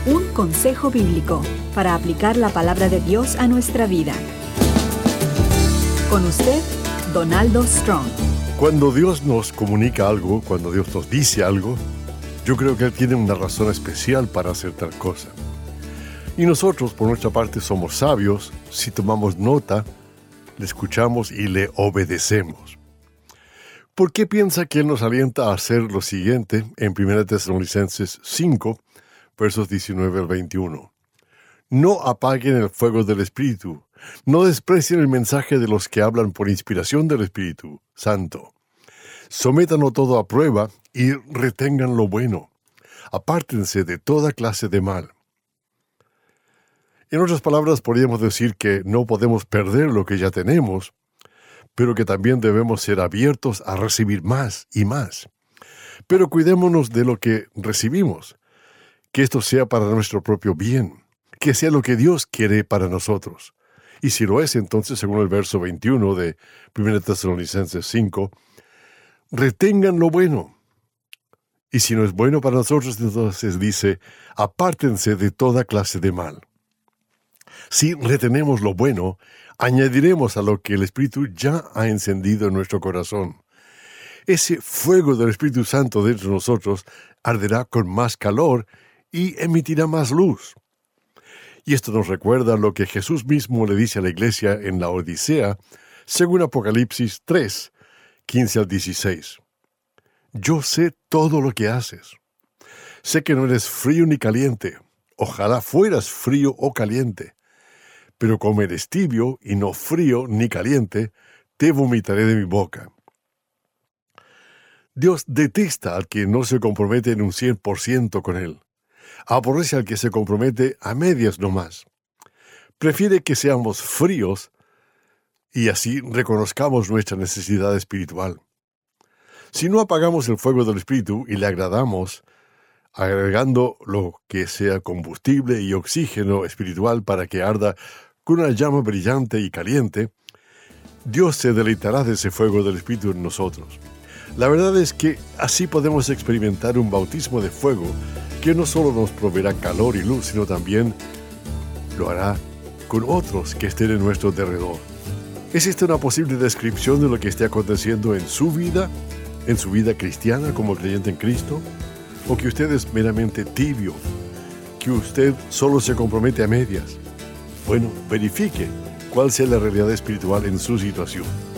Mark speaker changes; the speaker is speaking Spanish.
Speaker 1: Un consejo bíblico para aplicar la palabra de Dios a nuestra vida. Con usted, Donaldo Strong.
Speaker 2: Cuando Dios nos comunica algo, cuando Dios nos dice algo, yo creo que Él tiene una razón especial para hacer tal cosa. Y nosotros, por nuestra parte, somos sabios si tomamos nota, le escuchamos y le obedecemos. ¿Por qué piensa que Él nos alienta a hacer lo siguiente en 1 Tesalonicenses 5, versos 19 al 21? No apaguen el fuego del Espíritu, no desprecien el mensaje de los que hablan por inspiración del Espíritu Santo. Sométanlo todo a prueba y retengan lo bueno. Apártense de toda clase de mal. En otras palabras, podríamos decir que no podemos perder lo que ya tenemos, pero que también debemos ser abiertos a recibir más y más. Pero cuidémonos de lo que recibimos, que esto sea para nuestro propio bien, que sea lo que Dios quiere para nosotros. Y si lo es, entonces, según el verso 21 de 1 Tesalonicenses 5, retengan lo bueno. Y si no es bueno para nosotros, entonces dice, apártense de toda clase de mal. Si retenemos lo bueno, añadiremos a lo que el Espíritu ya ha encendido en nuestro corazón. Ese fuego del Espíritu Santo dentro de nosotros arderá con más calor y emitirá más luz. Y esto nos recuerda lo que Jesús mismo le dice a la iglesia en la Odisea, según Apocalipsis 3, 15 al 16. Yo sé todo lo que haces. Sé que no eres frío ni caliente. Ojalá fueras frío o caliente. Pero como eres tibio y no frío ni caliente, te vomitaré de mi boca. Dios detesta al que no se compromete en un 100% con Él. Aborrece al que se compromete a medias nomás. Prefiere que seamos fríos y así reconozcamos nuestra necesidad espiritual. Si no apagamos el fuego del Espíritu y le agradamos, agregando lo que sea combustible y oxígeno espiritual para que arda con una llama brillante y caliente, Dios se deleitará de ese fuego del Espíritu en nosotros. La verdad es que así podemos experimentar un bautismo de fuego que no solo nos proveerá calor y luz, sino también lo hará con otros que estén en nuestro derredor. ¿Existe una posible descripción de lo que esté aconteciendo en su vida cristiana como creyente en Cristo? ¿O que usted es meramente tibio? ¿Que usted solo se compromete a medias? Bueno, verifique cuál sea la realidad espiritual en su situación.